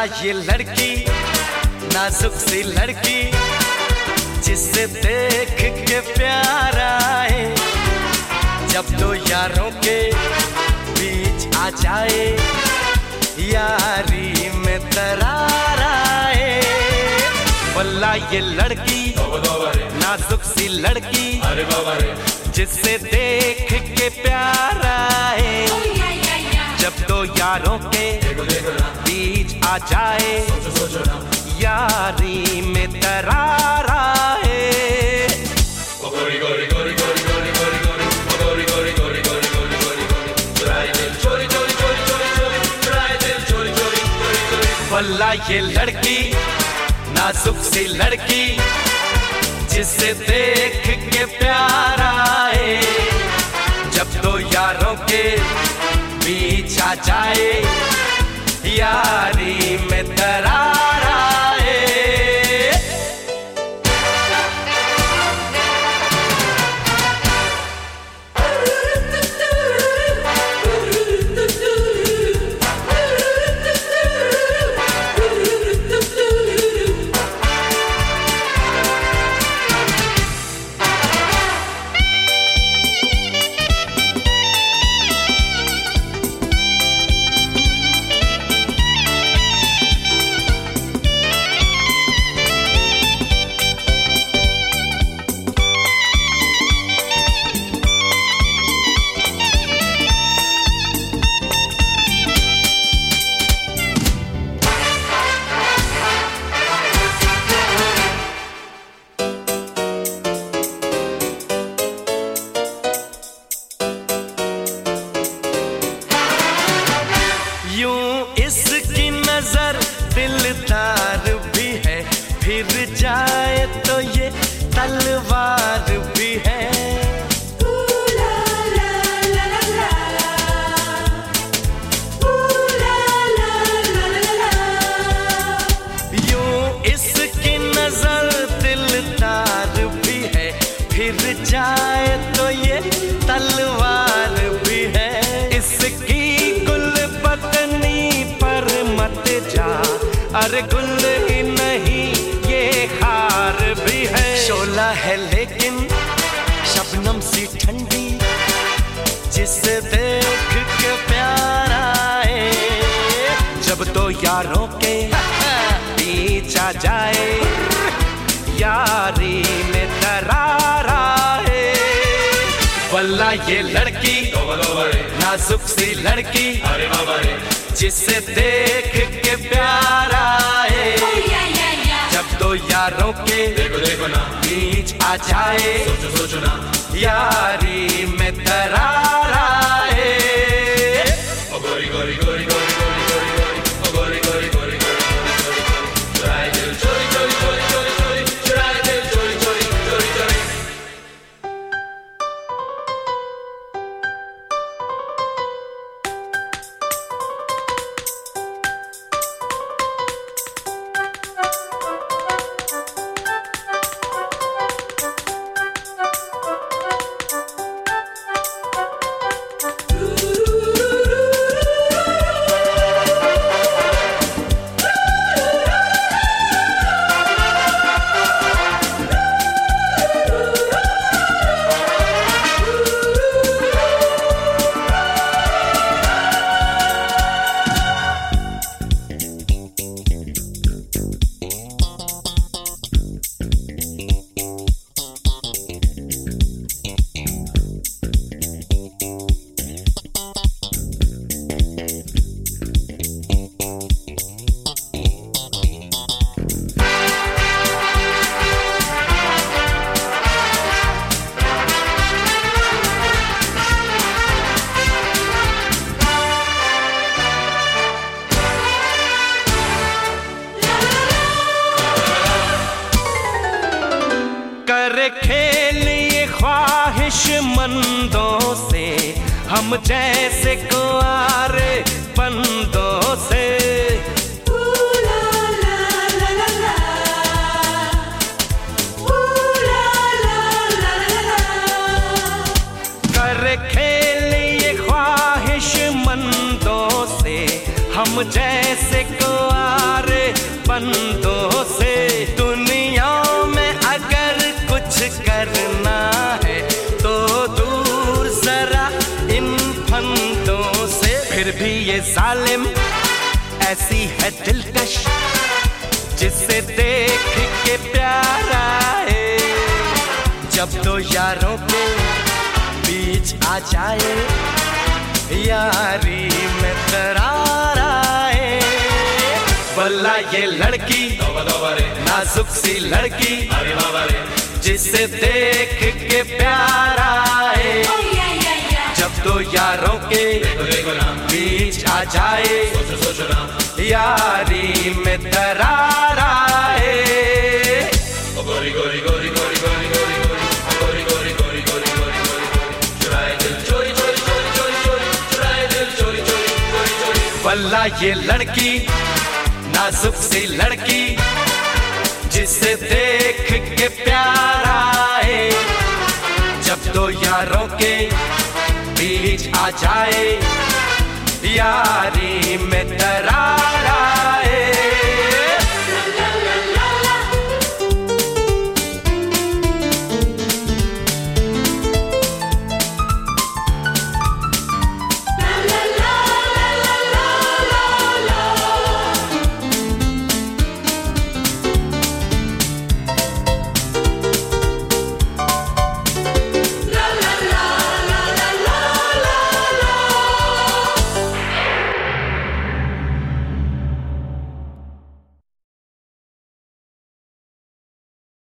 वल्ला ये लड़की नाजुक सी लड़की, जिसे देख के प्यार आए, जब दो यारों के बीच आ जाए, यारी में दरार आए। वल्ला ये लड़की नाजुक सी लड़की, जिसे देख के प्यार आए, जब दो यारों के बीच आ जाए, यारी में दरार आए। वल्ला ये लड़की नाजुक सी लड़की, जिसे देख के प्यार आए, जब दो यारों के बीच आ जाए, यारी में दरार आए। इसकी नजर दिलदार भी है, फिर जाए तो ये तलवार भी है। यूं इसकी नजर दिलदार भी है, फिर जाए तो ये तलवार भी है। इसकी अरे गुल ही नहीं ये हार भी है। शोला है लेकिन शबनम सी ठंडी, जिसे देख के प्यार आए, जब दो यारों के बीच आ जाए, यारी में दरार आए। वल्ला ये लड़की नाजुक सी लड़की, जिसे देख के प्यार आए, जब दो यारों के बीच आ जाए, यारी में दरार आए। खेल ये ख्वाहिशमंदों से, हम जैसे कुआरे बंदों से। कर खेल ये ख्वाहिशमंदों से, हम जैसे कुआरे फिर भी ये जालिम ऐसी है दिलकश, जिसे देख के प्यार आए। जब दो यारों के बीच आ जाए, यारी में दरार आए। वल्ला ये लड़की नाजुक सी लड़की, जिसे देख के प्यार आए। जब दो यारों के बीच आ जाए, यारी में दरार आए। गोरी गोरी गोरी गोरी गोरी गोरी गोरी गोरी गोरी गोरी गोरी गोरी चुराए दिल चोरी चोरी चोरी चोरी चोरी चुराए दिल चोरी चोरी चोरी चोरी। वल्ला ये लड़की नाजुक सी लड़की, जिसे देख के प्यार आए। जब दो यारों के बीच आ जाए, यारी में दरार आए।